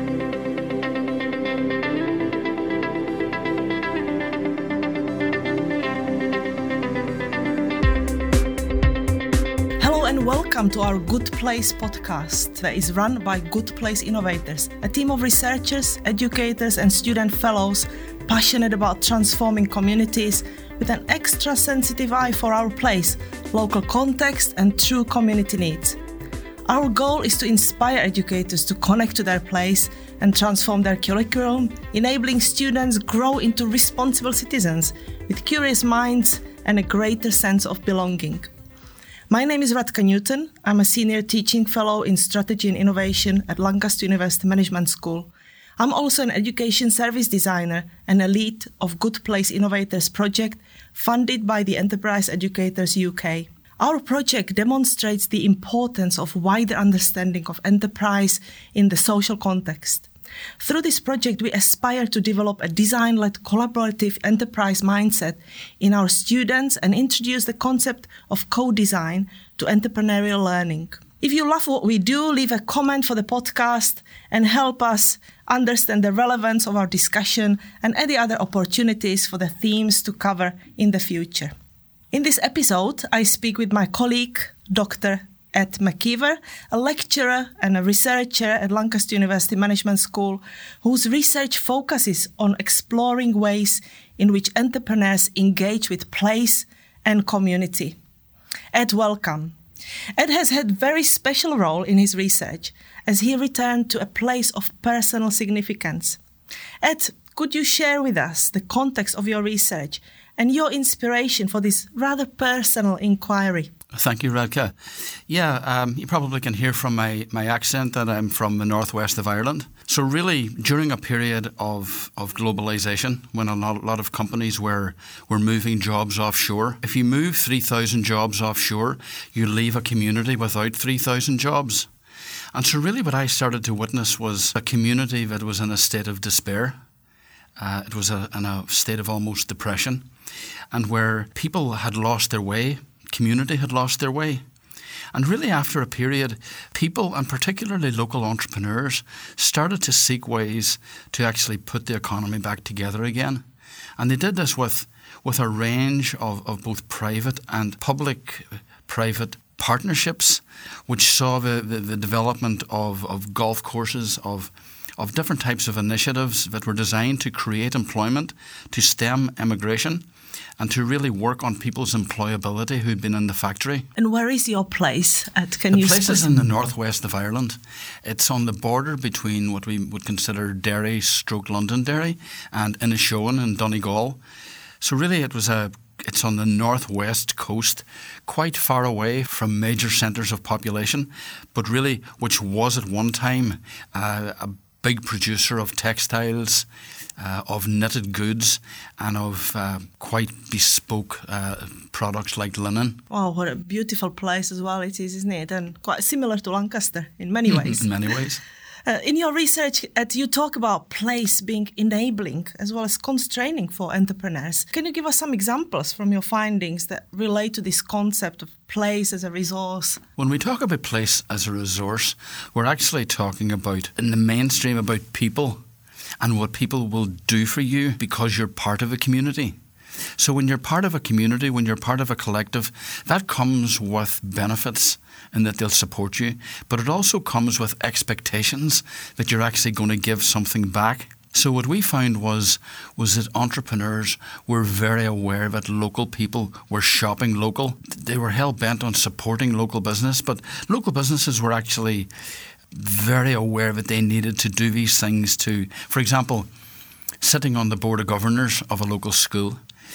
Welcome to our Good Place podcast that is run by Good Place Innovators, a team of researchers, educators and student fellows passionate about transforming communities with an extra sensitive eye for our place, local context and true community needs. Our goal is to inspire educators to connect to their place and transform their curriculum, enabling students grow into responsible citizens with curious minds and a greater sense of belonging. My name is Radka Newton. I'm a senior teaching fellow in strategy and innovation at Lancaster University Management School. I'm also an education service designer and a lead of Good Place Innovators project funded by the Enterprise Educators UK. Our project demonstrates the importance of wider understanding of enterprise in the social context. Through this project, we aspire to develop a design-led collaborative enterprise mindset in our students and introduce the concept of co-design to entrepreneurial learning. If you love what we do, leave a comment for the podcast and help us understand the relevance of our discussion and any other opportunities for the themes to cover in the future. In this episode, I speak with my colleague, Dr. Ed McKeever, a lecturer and a researcher at Lancaster University Management School, whose research focuses on exploring ways in which entrepreneurs engage with place and community. Ed, welcome. Ed has had a very special role in his research as he returned to a place of personal significance. Ed, could you share with us the context of your research and your inspiration for this rather personal inquiry? Thank you, Radka. You probably can hear from my accent that I'm from the northwest of Ireland. So really, during a period of globalisation, when a lot of companies were moving jobs offshore, if you move 3,000 jobs offshore, you leave a community without 3,000 jobs. And so really what I started to witness was a community that was in a state of despair. It was in a state of almost depression, and where people had lost their way. Community had lost their way. And really after a period, people, and particularly local entrepreneurs, started to seek ways to actually put the economy back together again. And they did this with a range of both private and public-private partnerships, which saw the development of golf courses, of different types of initiatives that were designed to create employment, to stem immigration, and to really work on people's employability who'd been in the factory. And where is your place? The place is in the northwest of Ireland. It's on the border between what we would consider Derry/Londonderry and Inishowen in Donegal. So really it's on the northwest coast, quite far away from major centres of population, but really which was at one time a big producer of textiles, of knitted goods, and of quite bespoke products like linen. Wow, what a beautiful place as well it is, isn't it? And quite similar to Lancaster in many ways. In many ways. In your research, you talk about place being enabling as well as constraining for entrepreneurs. Can you give us some examples from your findings that relate to this concept of place as a resource? When we talk about place as a resource, we're actually talking about, in the mainstream, about people and what people will do for you because you're part of a community. So when you're part of a community, when you're part of a collective, that comes with benefits and that they'll support you, but it also comes with expectations that you're actually going to give something back. So what we found was that entrepreneurs were very aware that local people were shopping local. They were hell-bent on supporting local business, but local businesses were actually very aware that they needed to do these things to, for example, sitting on the board of governors of a local school,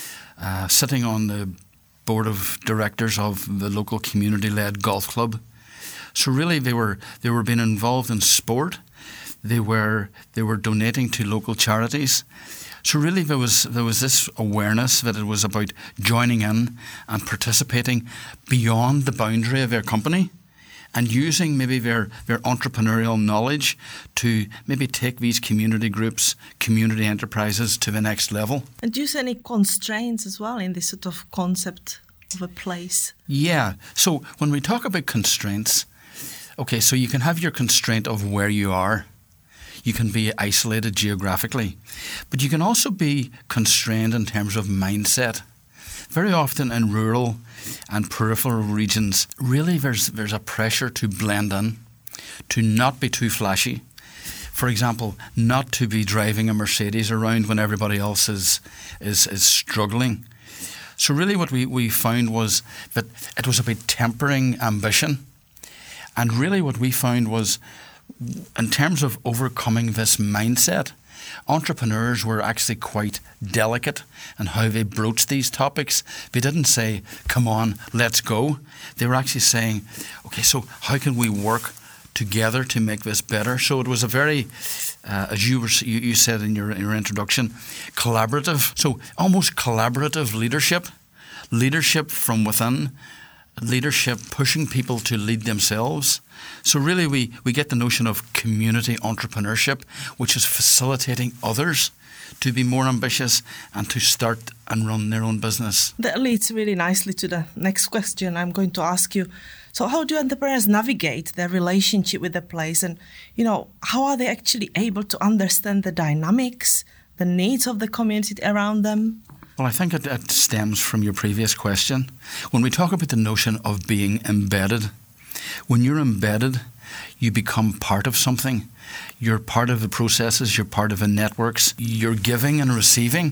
sitting on the board of directors of the local community-led golf club. So really they were being involved in sport. They were donating to local charities. So really there was this awareness that it was about joining in and participating beyond the boundary of their company and using maybe their entrepreneurial knowledge to maybe take these community groups, community enterprises to the next level. And do you see any constraints as well in this sort of concept of a place? Yeah. So when we talk about constraints, okay, so you can have your constraint of where you are. You can be isolated geographically, but you can also be constrained in terms of mindset. Very often in rural and peripheral regions, really there's a pressure to blend in, to not be too flashy. For example, not to be driving a Mercedes around when everybody else is struggling. So really what we found was that it was about tempering ambition. And really what we found was, in terms of overcoming this mindset, entrepreneurs were actually quite delicate in how they broached these topics. They didn't say, come on, let's go. They were actually saying, okay, so how can we work together to make this better? So it was a very, as you said in your introduction, collaborative. So almost collaborative leadership from within, leadership pushing people to lead themselves. So really we get the notion of community entrepreneurship, which is facilitating others to be more ambitious and to start and run their own business. That leads really nicely to the next question I'm going to ask you. So how do entrepreneurs navigate their relationship with the place, and how are they actually able to understand the dynamics, the needs of the community around them? Well, I think it stems from your previous question. When we talk about the notion of being embedded, when you're embedded, you become part of something. You're part of the processes, you're part of the networks, you're giving and receiving.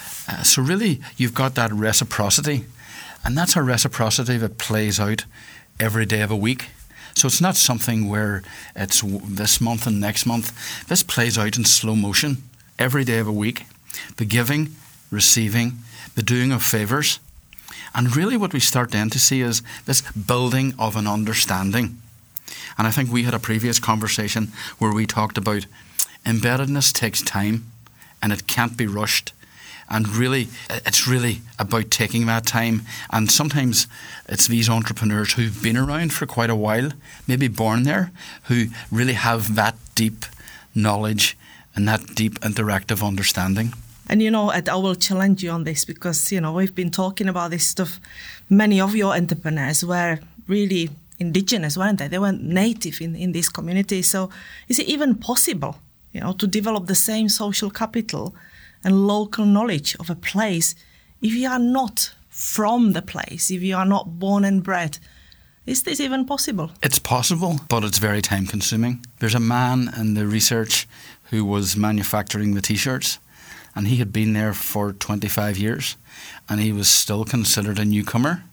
So really, you've got that reciprocity. And that's a reciprocity that plays out every day of a week. So it's not something where it's this month and next month. This plays out in slow motion every day of a week. The giving, receiving, the doing of favours. And really what we start then to see is this building of an understanding. And I think we had a previous conversation where we talked about embeddedness takes time and it can't be rushed. And really, it's really about taking that time. And sometimes it's these entrepreneurs who've been around for quite a while, maybe born there, who really have that deep knowledge and that deep interactive understanding. And I will challenge you on this because, we've been talking about this stuff. Many of your entrepreneurs were really indigenous, weren't they? They weren't native in this community. So is it even possible, to develop the same social capital and local knowledge of a place if you are not from the place, if you are not born and bred? Is this even possible? It's possible, but it's very time consuming. There's a man in the research who was manufacturing the T-shirts, and he had been there for 25 years, and he was still considered a newcomer.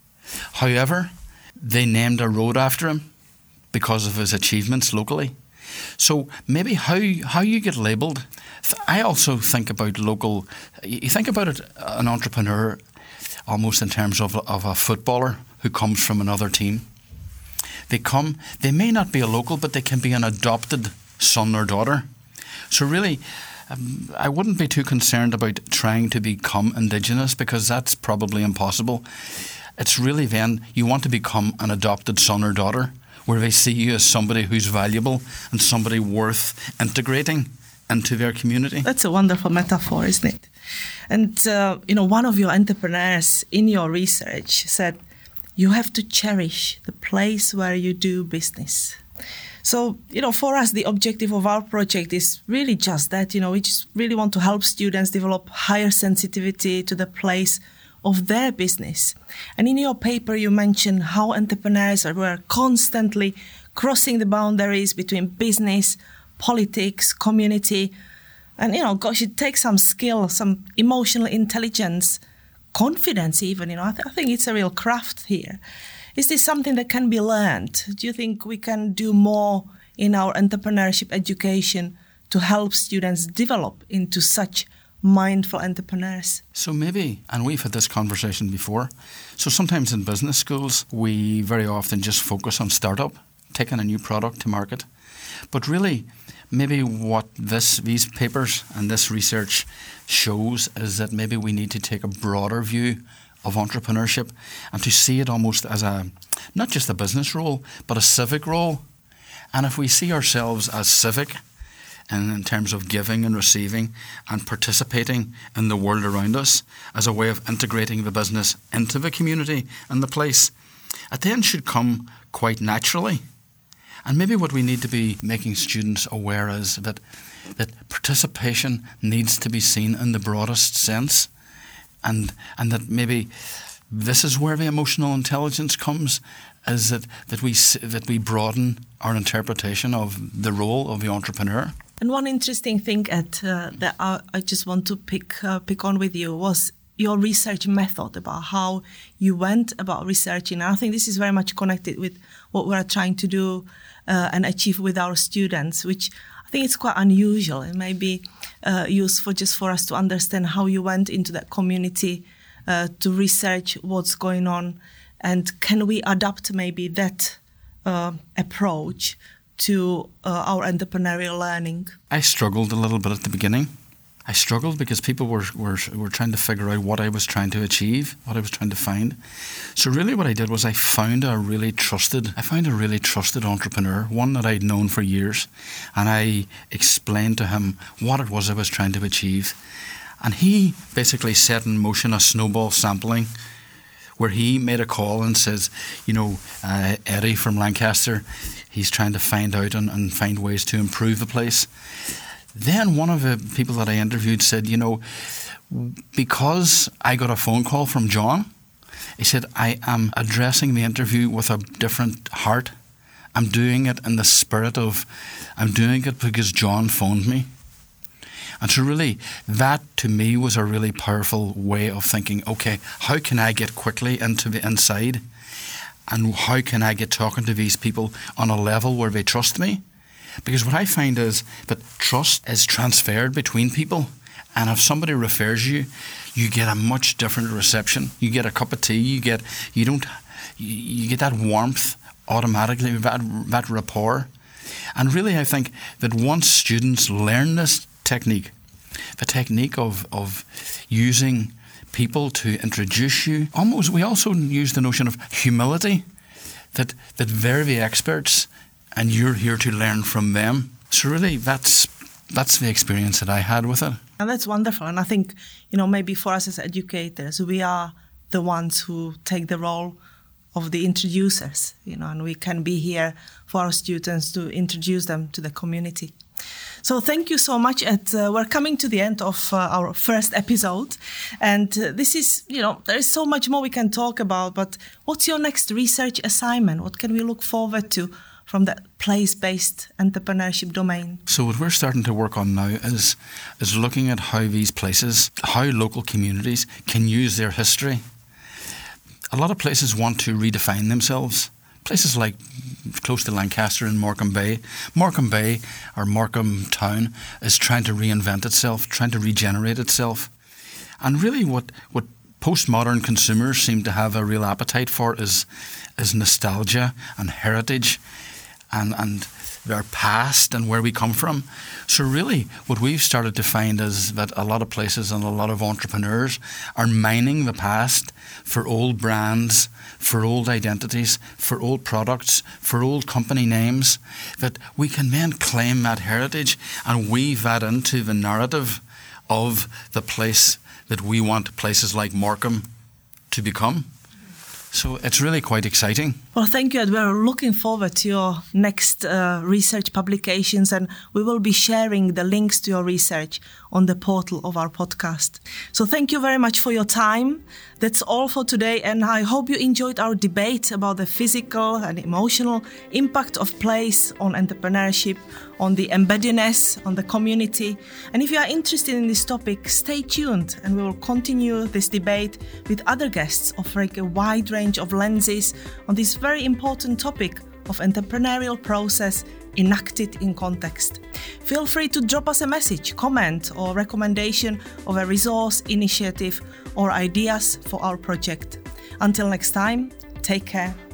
However, they named a road after him because of his achievements locally. So maybe how you get labelled. I also think about local. You think about it, an entrepreneur, almost in terms of a footballer who comes from another team. They may not be a local, but they can be an adopted son or daughter. So really, I wouldn't be too concerned about trying to become indigenous because that's probably impossible. It's really then you want to become an adopted son or daughter where they see you as somebody who's valuable and somebody worth integrating into their community. That's a wonderful metaphor, isn't it? And, one of your entrepreneurs in your research said, you have to cherish the place where you do business. So, for us, the objective of our project is really just that, we just really want to help students develop higher sensitivity to the place of their business. And in your paper, you mentioned how entrepreneurs were constantly crossing the boundaries between business, politics, community. And, it takes some skill, some emotional intelligence, confidence even, I think it's a real craft here. Is this something that can be learned? Do you think we can do more in our entrepreneurship education to help students develop into such mindful entrepreneurs? So maybe, and we've had this conversation before, so sometimes in business schools, we very often just focus on startup, taking a new product to market. But really, maybe what these papers and this research shows is that maybe we need to take a broader view of entrepreneurship and to see it almost as not just a business role, but a civic role. And if we see ourselves as civic, and in terms of giving and receiving and participating in the world around us as a way of integrating the business into the community and the place, it then should come quite naturally. And maybe what we need to be making students aware is that participation needs to be seen in the broadest sense, and that maybe this is where the emotional intelligence comes, is that we broaden our interpretation of the role of the entrepreneur. And one interesting thing that I just want to pick on with you was your research method, about how you went about researching. And I think this is very much connected with what we're trying to do and achieve with our students, which I think it's quite unusual. It may be useful just for us to understand how you went into that community to research what's going on, and can we adapt maybe that approach to our entrepreneurial learning? I struggled a little bit at the beginning. I struggled because people were trying to figure out what I was trying to achieve, what I was trying to find. So really what I did was I found a really trusted entrepreneur, one that I'd known for years, and I explained to him what it was I was trying to achieve. And he basically set in motion a snowball sampling where he made a call and says, Eddie from Lancaster, he's trying to find out and find ways to improve the place. Then one of the people that I interviewed said, because I got a phone call from John, he said, I am addressing the interview with a different heart. I'm doing it in the spirit of, I'm doing it because John phoned me. And so really, that to me was a really powerful way of thinking, okay, how can I get quickly into the inside? And how can I get talking to these people on a level where they trust me? Because what I find is that trust is transferred between people. And if somebody refers you, you get a much different reception. You get a cup of tea, you get that warmth automatically, that rapport. And really I think that once students learn this technique, the technique of using people to introduce you, we also use the notion of humility, that they're the experts and you're here to learn from them. So really that's the experience that I had with it. And that's wonderful. And I think, maybe for us as educators, we are the ones who take the role of the introducers, and we can be here for our students to introduce them to the community. So thank you so much. We're coming to the end of our first episode. And this is, there is so much more we can talk about, but what's your next research assignment? What can we look forward to from that place-based entrepreneurship domain? So what we're starting to work on now is looking at how these places, how local communities can use their history. A lot of places want to redefine themselves. Places like close to Lancaster and Morecambe Bay. Morecambe Bay, or Morecambe Town, is trying to reinvent itself, trying to regenerate itself. And really what postmodern consumers seem to have a real appetite for is nostalgia and heritage and their past and where we come from. So really what we've started to find is that a lot of places and a lot of entrepreneurs are mining the past for old brands, for old identities, for old products, for old company names, that we can then claim that heritage and weave that into the narrative of the place that we want places like Morecambe to become. So it's really quite exciting. Well, thank you, Ed. We're looking forward to your next research publications, and we will be sharing the links to your research on the portal of our podcast. So thank you very much for your time. That's all for today, and I hope you enjoyed our debate about the physical and emotional impact of place on entrepreneurship, on the embeddedness, on the community. And if you are interested in this topic, stay tuned, and we will continue this debate with other guests offering a wide range of lenses on this very important topic of entrepreneurial process enacted in context. Feel free to drop us a message, comment, or recommendation of a resource, initiative, or ideas for our project. Until next time, take care.